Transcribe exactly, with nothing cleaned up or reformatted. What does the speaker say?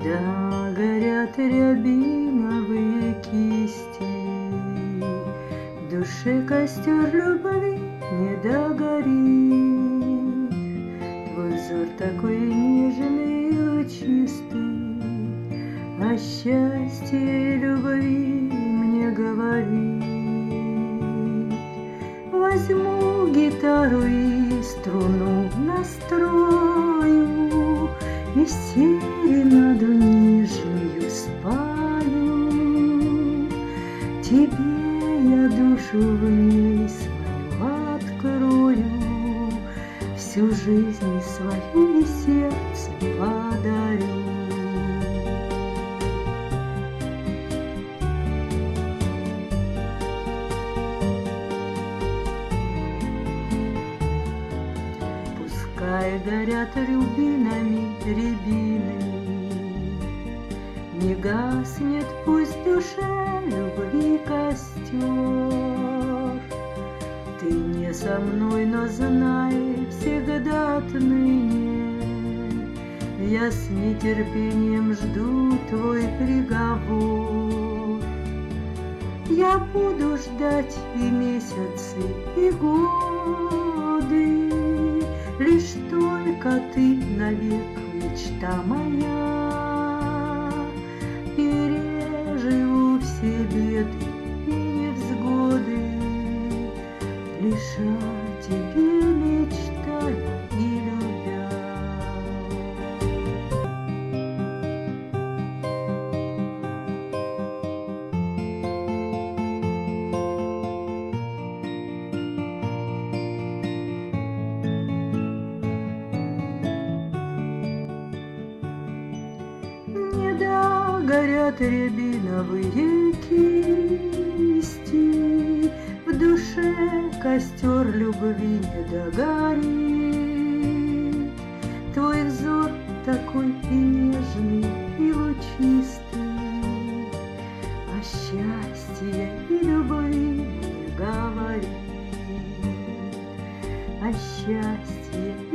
Да горят рябиновые кисти, в душе костер любви не догорит. Твой взор такой нежный и лучистый, о счастье и любви мне говорит. Возьму гитару и струну настрою, и серенаду нежную спою. Тебе я душу в ней свою открою, всю жизнь свою и сердце подарю. Пускай горят рубинами рябины, не гаснет пусть в душе любви костер. Ты не со мной, но знай всегда отныне, я с нетерпением жду твой приговор. Я буду ждать и месяцы, и годы, лишь только ты навек мечта моя. Переживу все беды и невзгоды, лишь о тебе мечтаю и любя. Не догорят рябиновые кисти, в душе костер любви не догорит. Твой взор такой и нежный, и лучистый, о счастье и любви мне говорит. О счастье